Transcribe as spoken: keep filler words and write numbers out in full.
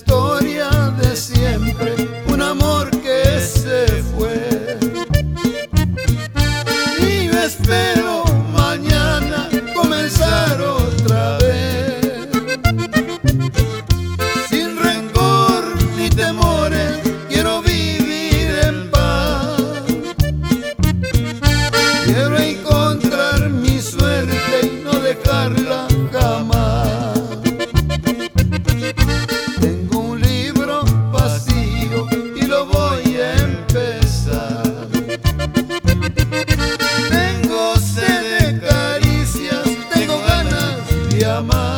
historia de siempre, un amor que se fue. Y yo espero mañana comenzar otra vez, sin rencor ni temores, quiero vivir en paz. Quiero encontrar mi suerte y no dejarla jamás. Tengo un libro vacío y lo voy a empezar. Tengo sed de caricias, tengo ganas de amar.